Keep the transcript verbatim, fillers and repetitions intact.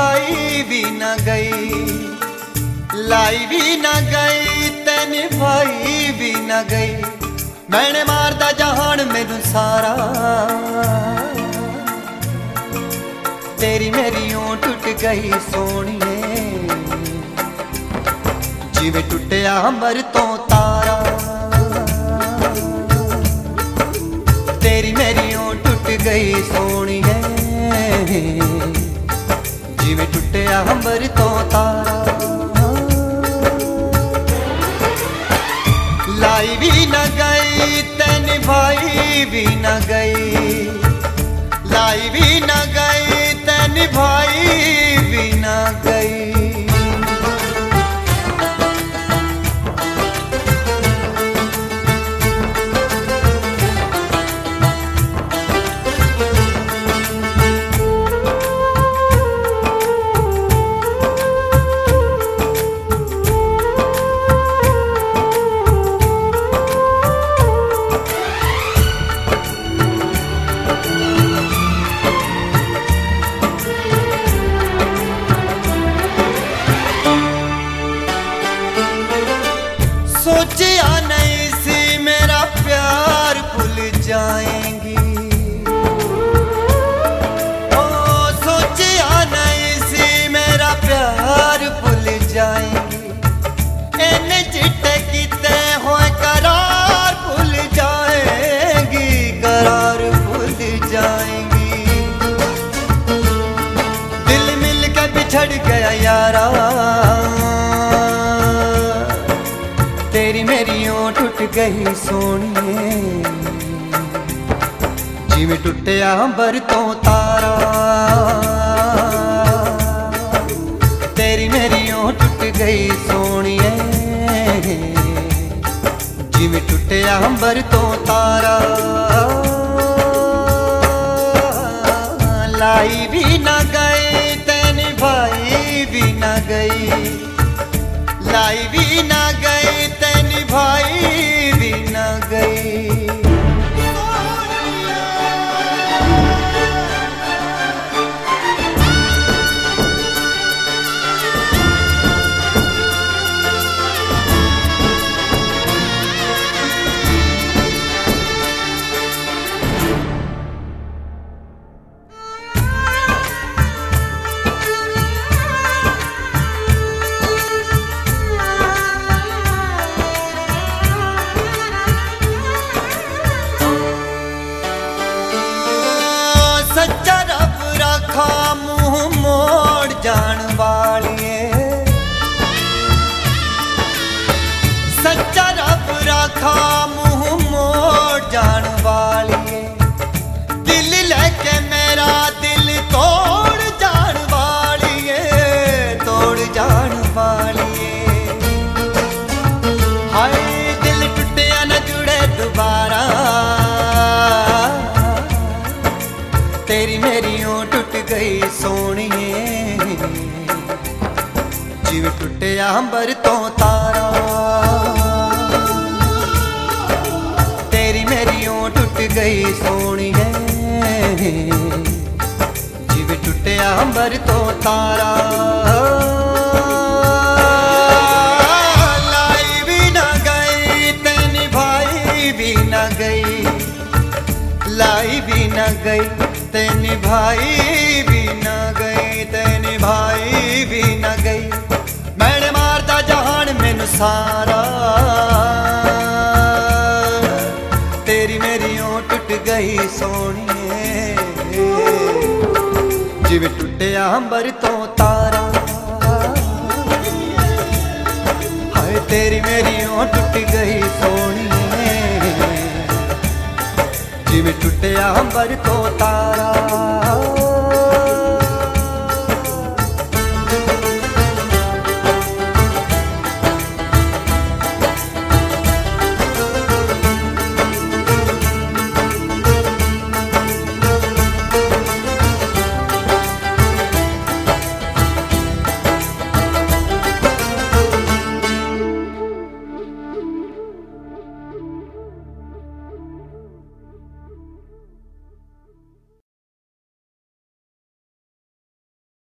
निभाई भी न गई, लाई भी न गई ते निभाई भी न गई। मैंने मारदा जहान मैनू सारा, तेरी मेरी ओं टुट गई सोनिए, जिवें टुटिया अंबर तो तारा। तेरी मेरी ओं टुट गई सोनिए, जिवें टुटिया अंबर तो तारा। लाई भी न गई ते निभाई भी न गई, लाई भी न गई ते निभाई भी न गई। सोचिया नहीं सी मेरा प्यार भूल जाएंगी, ओ सोचिया नहीं सी मेरा प्यार भूल जाएंगी। इन्ने चिट्टे कीते हुए करार भूल जाएंगी, करार भूल जाएंगी। दिल मिल के बिछड़ गया यारा, तेरी मेरी ओं टुट गई सोनिए, जिवें टुटिया अंबर तो तारा। तेरी मेरी ओं टुट गई सोनिए, जिवें टुटिया अंबर तो तारा। लाई भी न गई ते निभाई भी न गई, लाई भी न गई ते निभाई भी न गई। सच्चा रब रखा मुंह मोड़ जान वालिए, सच्चा रब रखा मुंह मोड़ जान वालिए। दिल लेके मेरा दिल तोड़ जान वालिए, तोड़ जान वालिए। हाय दिल टुटिया न जुड़े दोबारा, तेरी मेरी ओं टुट गई सोनिए, जिवें टुटिया अंबर तो तारा। तेरी मेरी ओं टुट गई सोनिए, जिवें टुटिया अंबर तो तारा। लाई भी न गई ते निभाई भी न गई, लाई भी न गई ते निभाई भी न गई, ते निभाई भी न गई। मैंने मारदा जहान मैनू सारा, तेरी मेरी ओं टुट गई सोनिए, जिवें टुटिया अंबर तो तारा। हाय तेरी मेरी ओं टुट गई सोनिए, जिवें टुटिया अंबर तो तारा।